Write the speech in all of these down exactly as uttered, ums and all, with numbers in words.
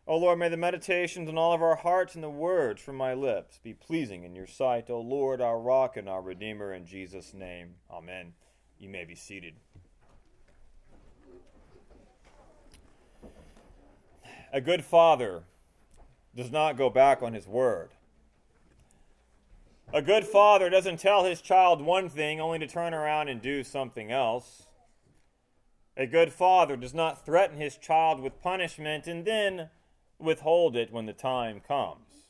O Lord, may the meditations in all of our hearts and the words from my lips be pleasing in your sight, O Lord, our rock and our redeemer, in Jesus' name. Amen. You may be seated. A good father does not go back on his word. A good father doesn't tell his child one thing only to turn around and do something else. A good father does not threaten his child with punishment and then withhold it when the time comes.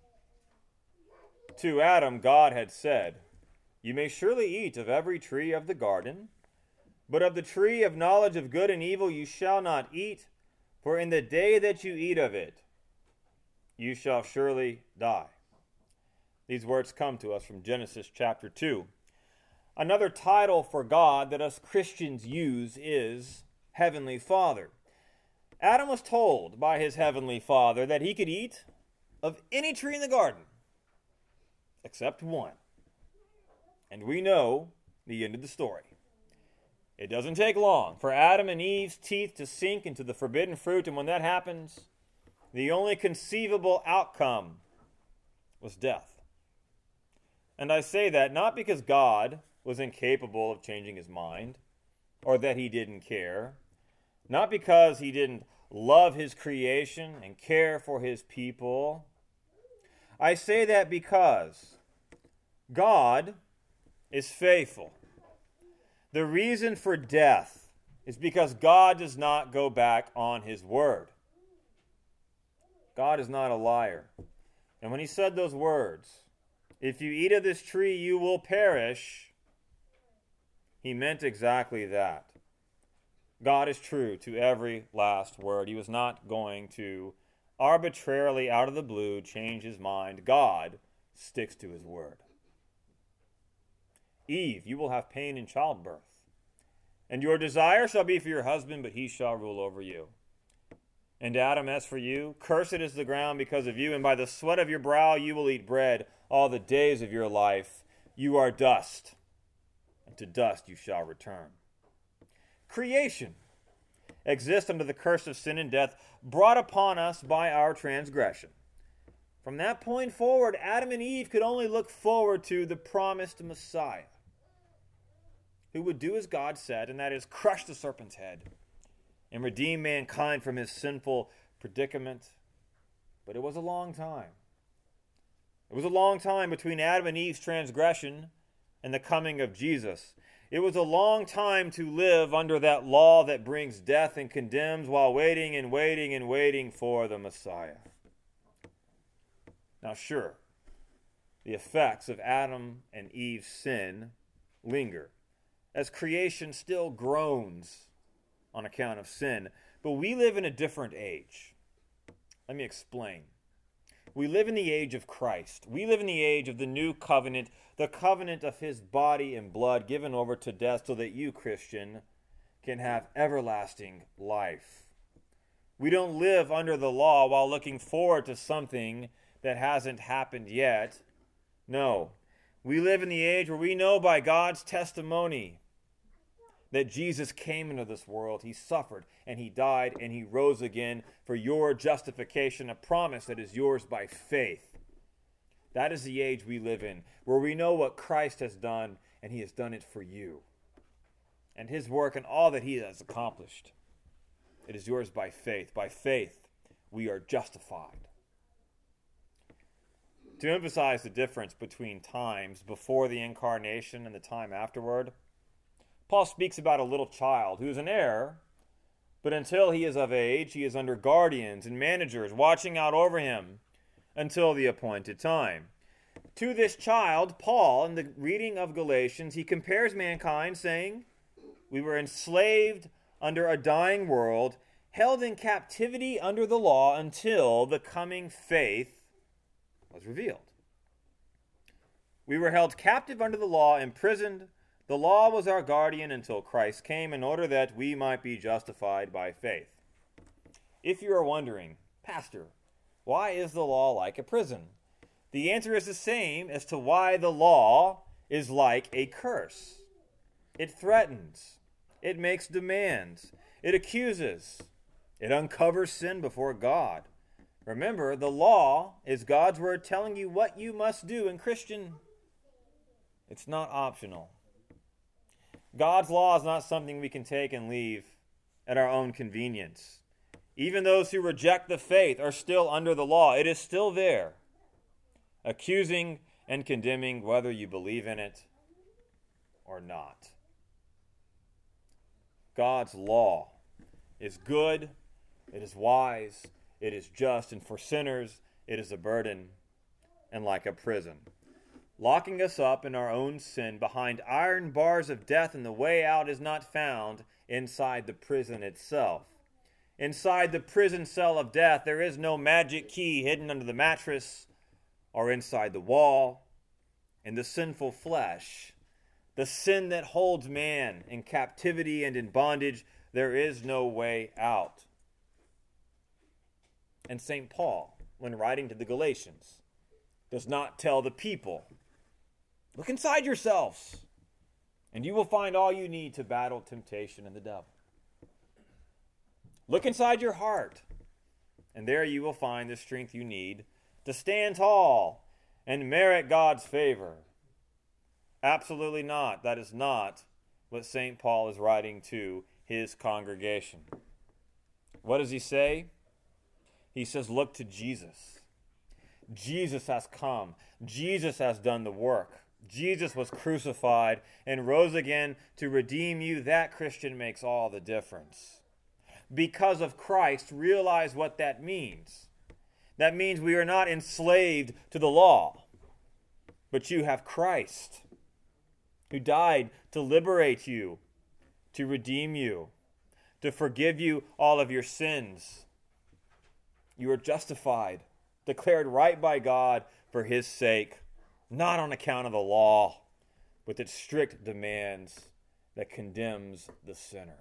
To Adam, God had said, "You may surely eat of every tree of the garden, but of the tree of knowledge of good and evil you shall not eat, for in the day that you eat of it, you shall surely die." These words come to us from Genesis chapter two. Another title for God that us Christians use is Heavenly Father. Adam was told by his Heavenly Father that he could eat of any tree in the garden, except one. And we know the end of the story. It doesn't take long for Adam and Eve's teeth to sink into the forbidden fruit, and when that happens, the only conceivable outcome was death. And I say that not because God was incapable of changing his mind, or that he didn't care, not because he didn't love his creation and care for his people. I say that because God is faithful. The reason for death is because God does not go back on his word. God is not a liar. And when he said those words, "If you eat of this tree, you will perish," he meant exactly that. God is true to every last word. He was not going to arbitrarily, out of the blue, change his mind. God sticks to his word. Eve, you will have pain in childbirth, and your desire shall be for your husband, but he shall rule over you. And Adam, as for you, cursed is the ground because of you, and by the sweat of your brow you will eat bread all the days of your life. You are dust, and to dust you shall return. Creation exists under the curse of sin and death brought upon us by our transgression. From that point forward, Adam and Eve could only look forward to the promised Messiah, who would do as God said, and that is crush the serpent's head and redeem mankind from his sinful predicament. But it was a long time. It was a long time between Adam and Eve's transgression and the coming of Jesus. It was a long time to live under that law that brings death and condemns while waiting and waiting and waiting for the Messiah. Now, sure, the effects of Adam and Eve's sin linger as creation still groans on account of sin. But we live in a different age. Let me explain. We live in the age of Christ. We live in the age of the new covenant, the covenant of his body and blood given over to death so that you, Christian, can have everlasting life. We don't live under the law while looking forward to something that hasn't happened yet. No, we live in the age where we know by God's testimony that Jesus came into this world. He suffered and he died and he rose again for your justification, a promise that is yours by faith. That is the age we live in, where we know what Christ has done and he has done it for you. And his work and all that he has accomplished, it is yours by faith. By faith, we are justified. To emphasize the difference between times before the incarnation and the time afterward, Paul speaks about a little child who is an heir, but until he is of age, he is under guardians and managers watching out over him until the appointed time. To this child, Paul, in the reading of Galatians, he compares mankind, saying, "We were enslaved under a dying world, held in captivity under the law until the coming faith was revealed." We were held captive under the law, imprisoned. The law was our guardian until Christ came in order that we might be justified by faith. If you are wondering, Pastor, why is the law like a prison? The answer is the same as to why the law is like a curse. It threatens. It makes demands. It accuses. It uncovers sin before God. Remember, the law is God's word telling you what you must do. And Christian, it's not optional. God's law is not something we can take and leave at our own convenience. Even those who reject the faith are still under the law. It is still there, accusing and condemning whether you believe in it or not. God's law is good, it is wise, it is just, and for sinners, it is a burden and like a prison, locking us up in our own sin behind iron bars of death, and the way out is not found inside the prison itself. Inside the prison cell of death, there is no magic key hidden under the mattress or inside the wall. In the sinful flesh, the sin that holds man in captivity and in bondage, there is no way out. And Saint Paul, when writing to the Galatians, does not tell the people, look inside yourselves, and you will find all you need to battle temptation and the devil. Look inside your heart, and there you will find the strength you need to stand tall and merit God's favor. Absolutely not. That is not what Saint Paul is writing to his congregation. What does he say? He says, look to Jesus. Jesus has come. Jesus has done the work. Jesus was crucified and rose again to redeem you. That, Christian, makes all the difference. Because of Christ, realize what that means. That means we are not enslaved to the law, but you have Christ, who died to liberate you, to redeem you, to forgive you all of your sins. You are justified, declared right by God for his sake, not on account of the law, with its strict demands that condemns the sinner.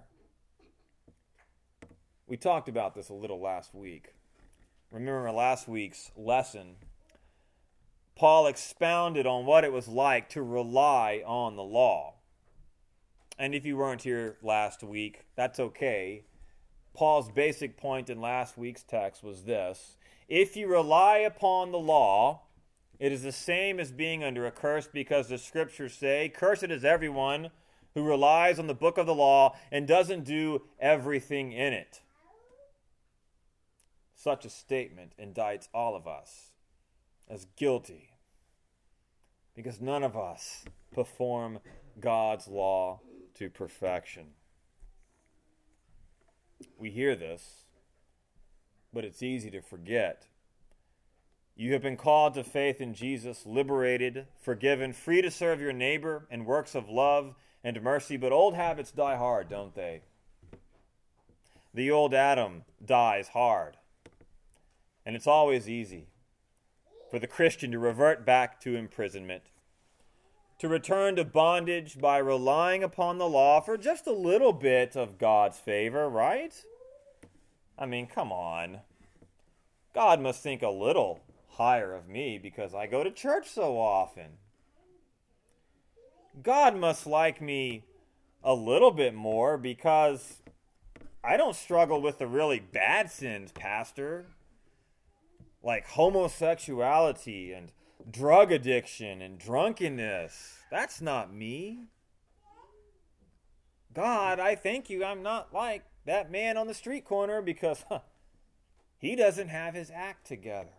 We talked about this a little last week. Remember last week's lesson, Paul expounded on what it was like to rely on the law. And if you weren't here last week, that's okay. Paul's basic point in last week's text was this: if you rely upon the law, it is the same as being under a curse, because the scriptures say, cursed is everyone who relies on the book of the law and doesn't do everything in it. Such a statement indicts all of us as guilty, because none of us perform God's law to perfection. We hear this, but it's easy to forget. You have been called to faith in Jesus, liberated, forgiven, free to serve your neighbor in works of love and mercy, but old habits die hard, don't they? The old Adam dies hard. And it's always easy for the Christian to revert back to imprisonment, to return to bondage by relying upon the law for just a little bit of God's favor, right? I mean, come on. God must think a little higher of me because I go to church so often. God must like me a little bit more because I don't struggle with the really bad sins, Pastor, like homosexuality and drug addiction and drunkenness. That's not me. God, I thank you I'm not like that man on the street corner because huh, he doesn't have his act together.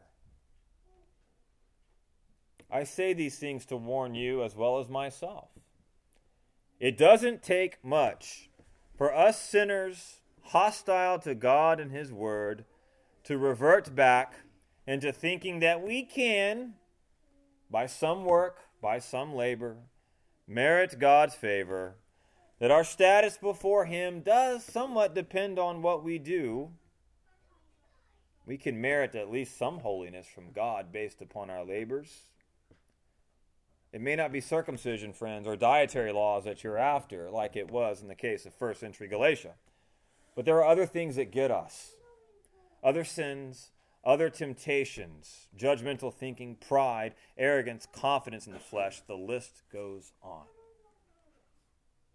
I say these things to warn you as well as myself. It doesn't take much for us sinners hostile to God and his word to revert back into thinking that we can, by some work, by some labor, merit God's favor, that our status before him does somewhat depend on what we do. We can merit at least some holiness from God based upon our labors. It may not be circumcision, friends, or dietary laws that you're after, like it was in the case of first century Galatia. But there are other things that get us. Other sins, other temptations, judgmental thinking, pride, arrogance, confidence in the flesh. The list goes on.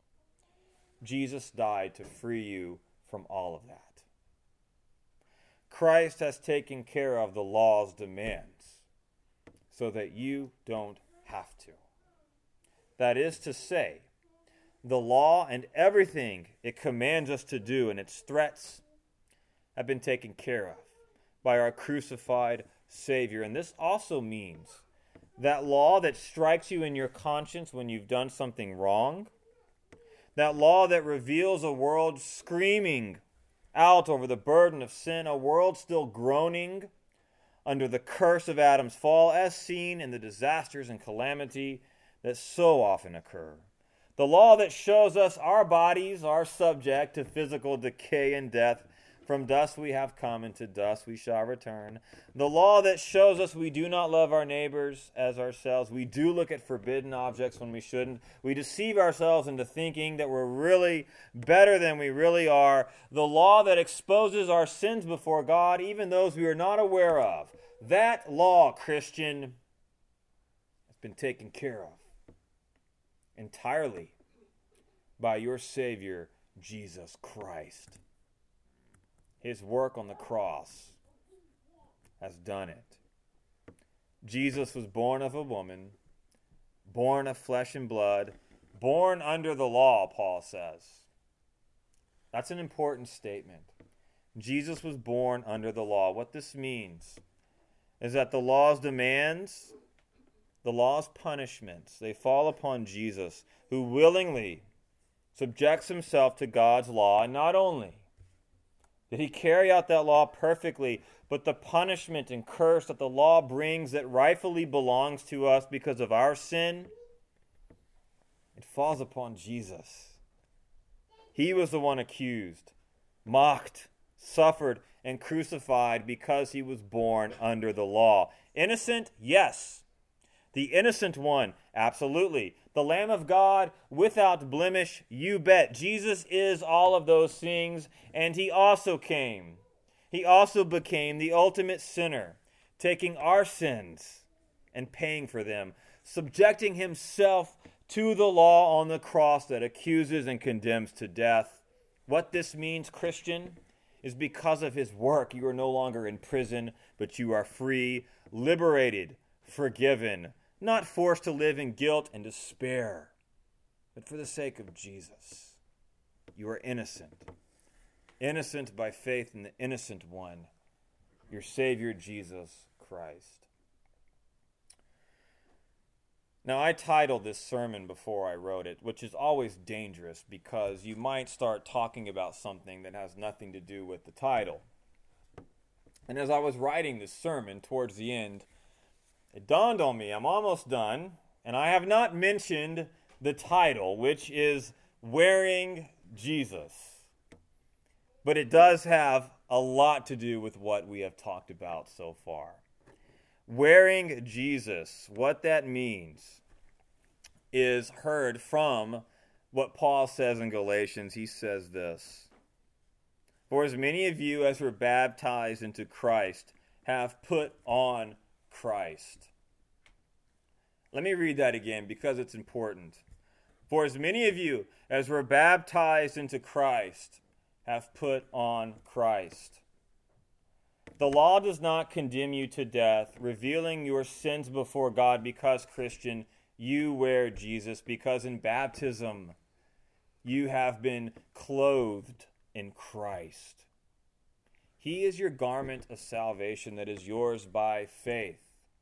Jesus died to free you from all of that. Christ has taken care of the law's demands so that you don't have to. That is to say, the law and everything it commands us to do and its threats have been taken care of by our crucified Savior. And this also means that law that strikes you in your conscience when you've done something wrong, that law that reveals a world screaming out over the burden of sin, a world still groaning under the curse of Adam's fall, as seen in the disasters and calamity that so often occur. The law that shows us our bodies are subject to physical decay and death. From dust we have come, and to dust we shall return. The law that shows us we do not love our neighbors as ourselves. We do look at forbidden objects when we shouldn't. We deceive ourselves into thinking that we're really better than we really are. The law that exposes our sins before God, even those we are not aware of. That law, Christian, has been taken care of entirely by your Savior, Jesus Christ. His work on the cross has done it. Jesus was born of a woman, born of flesh and blood, born under the law, Paul says. That's an important statement. Jesus was born under the law. What this means is that the law's demands, the law's punishments, they fall upon Jesus, who willingly subjects himself to God's law. And not only did he carry out that law perfectly, but the punishment and curse that the law brings that rightfully belongs to us because of our sin, it falls upon Jesus. He was the one accused, mocked, suffered, and crucified because he was born under the law. Innocent? Yes. The innocent one? Absolutely. The Lamb of God without blemish? You bet. Jesus is all of those things, and he also came. He also became the ultimate sinner, taking our sins and paying for them, subjecting himself to the law on the cross that accuses and condemns to death. What this means, Christian, is because of his work, you are no longer in prison, but you are free, liberated, forgiven, not forced to live in guilt and despair, but for the sake of Jesus. You are innocent. Innocent by faith in the innocent one, your Savior, Jesus Christ. Now, I titled this sermon before I wrote it, which is always dangerous because you might start talking about something that has nothing to do with the title. And as I was writing this sermon towards the end, it dawned on me, I'm almost done, and I have not mentioned the title, which is Wearing Jesus. But it does have a lot to do with what we have talked about so far. Wearing Jesus, what that means is heard from what Paul says in Galatians. He says this: For as many of you as were baptized into Christ have put on Christ. Let me read that again because it's important. For as many of you as were baptized into Christ have put on Christ. The law does not condemn you to death, revealing your sins before God because, Christian, you wear Jesus, because in baptism you have been clothed in Christ. He is your garment of salvation that is yours by faith.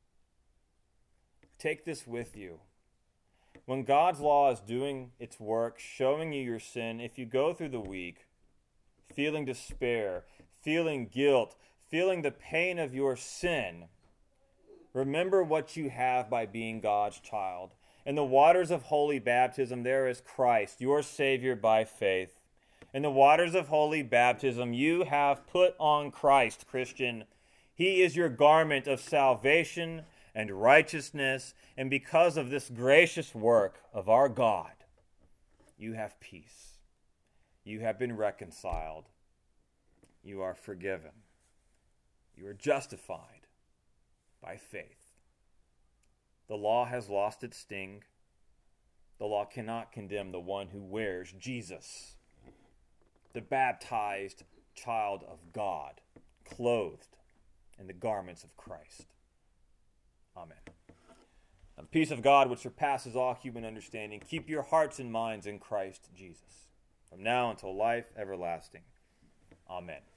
Take this with you. When God's law is doing its work, showing you your sin, if you go through the week feeling despair, feeling guilt, feeling the pain of your sin, remember what you have by being God's child. In the waters of holy baptism, there is Christ, your Savior by faith. In the waters of holy baptism, you have put on Christ, Christian. He is your garment of salvation and righteousness, and because of this gracious work of our God, you have peace. You have been reconciled. You are forgiven. You are justified by faith. The law has lost its sting. The law cannot condemn the one who wears Jesus, the baptized child of God, clothed in the garments of Christ. Amen. And the peace of God, which surpasses all human understanding, keep your hearts and minds in Christ Jesus, from now until life everlasting. Amen.